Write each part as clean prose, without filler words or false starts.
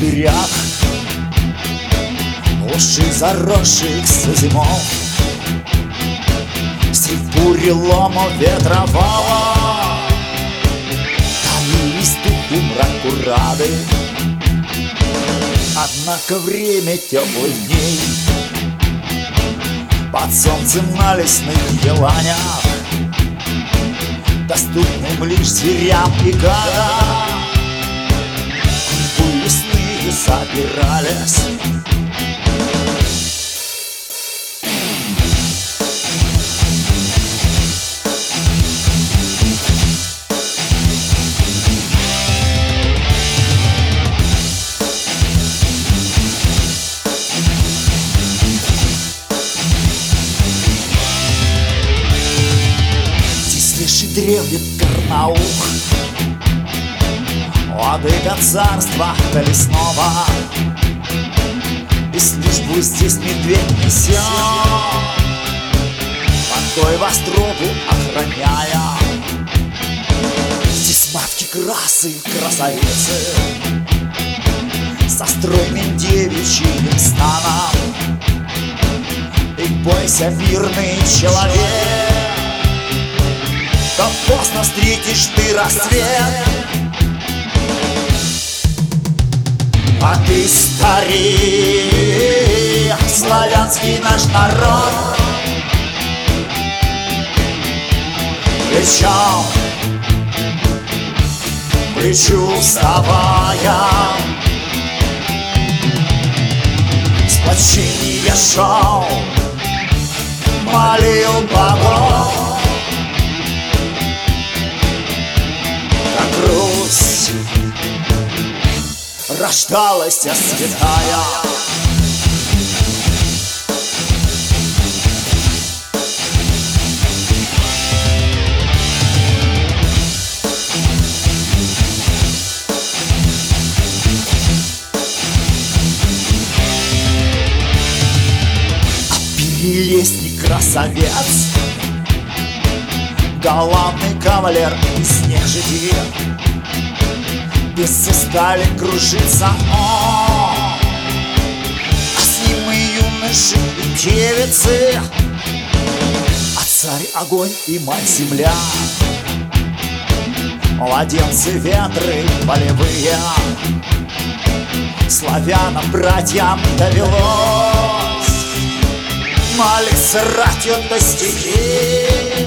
пустырях, глуши заросших зимов, средь бурелома ветрового таились духу мраку рады. Однако время теплых дней под солнцем на лесных еланях, доступным лишь зверям и гадам, судьбы лесные собирались. Древнет Карнаух, владыка царства лесного, и службу здесь медведь несет, покой в острогу охраняя. Здесь матки красы, красавицы, со стройным девичьим станом. И бойся, мирный человек, то поздно встретишь ты рассвет. А ты, старик, славянский наш народ, плечом к плечу вставая, сплочение шел, молил богов. Русь рождалась святая. А перелесник красавец, галантный кавалер из нежити, без стали кружится он, а с ним и юноши, и девицы, а царь огонь и мать земля, младенцы ветры полевые. Славянам, братьям довелось молиться ратью до стихи.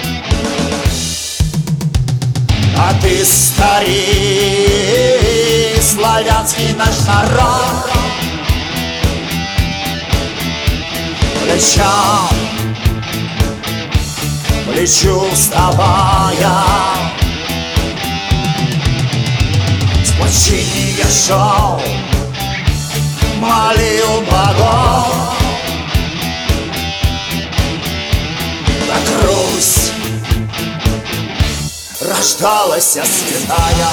А ты, старик, славянский наш народ, плечом к плечу вставая, сплочение шел, молил богов. Так Русь рождалась святая.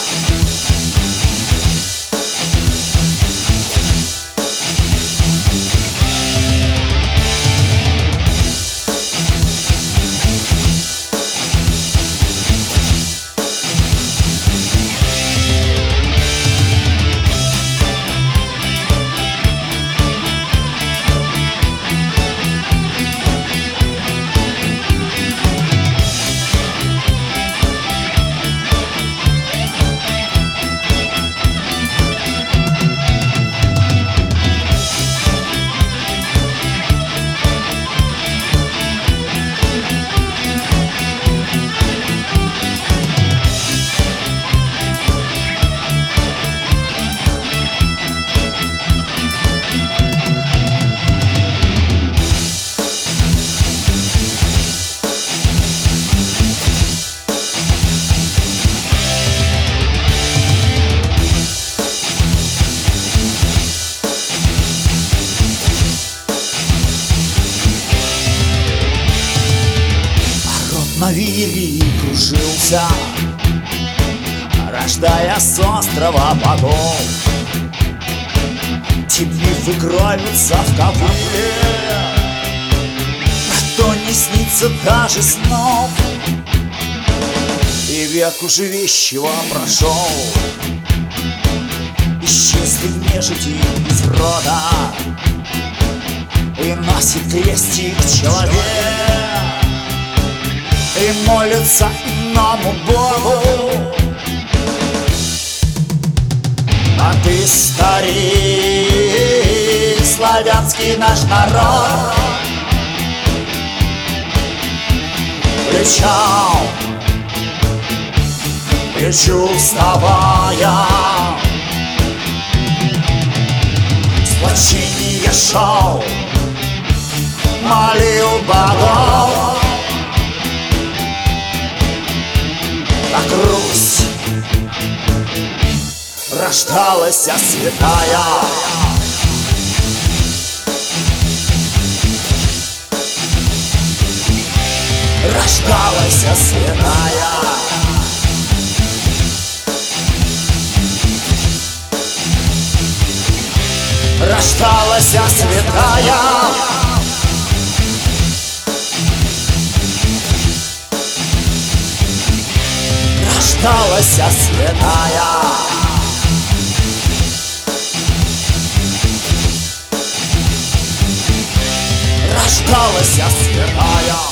На вире кружился, рождая с острова богов. Теплив и кровится в Кабуле, что не снится даже снов. И век уже вещего прошел, исчез вышли нежити из рода и носит крестик человек, и молится иному Богу. А ты, старик, славянский наш народ, плечом к плечу вставая, сплочение шел, молил богов, как Русь рождалась святая. Рождалась святая. Рождалась святая. Рождалась святая. Рождалась святая.